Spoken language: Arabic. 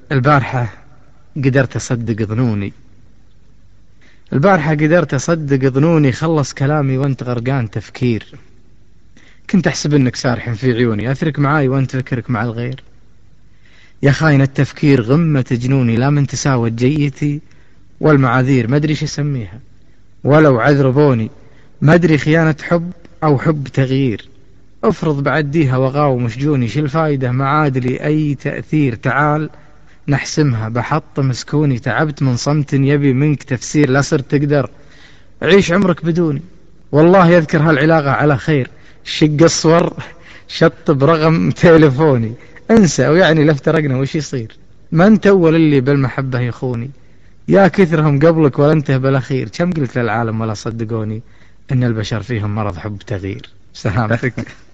البارحة قدرت أصدق ظنوني. البارحة قدرت أصدق ظنوني، خلص كلامي وانت غرقان تفكير. كنت أحسب انك سارح في عيوني، أثرك معاي وانت فكرك مع الغير. يا خاين التفكير غمة جنوني، لا من تساوت جيتي والمعاذير ما أدري شو أسميها، ولو عذربوني ما أدري خيانة حب أو حب تغيير. افرض بعديها وغاوم وشجوني، شو الفايدة ما عاد لي أي تأثير. تعال نحسمها بحط مسكوني، تعبت من صمت يبي منك تفسير. لا صرت تقدر عيش عمرك بدوني، والله يذكر هالعلاقة على خير. شق الصور شطب رقم تليفوني، انسى ويعني لو افترقنا وش يصير. ما انت اول اللي بالمحبة يخوني، يا كثرهم قبلك ولا انته بالاخير. كم قلت للعالم ولا صدقوني ان البشر فيهم مرض حب تغيير. سلامتك.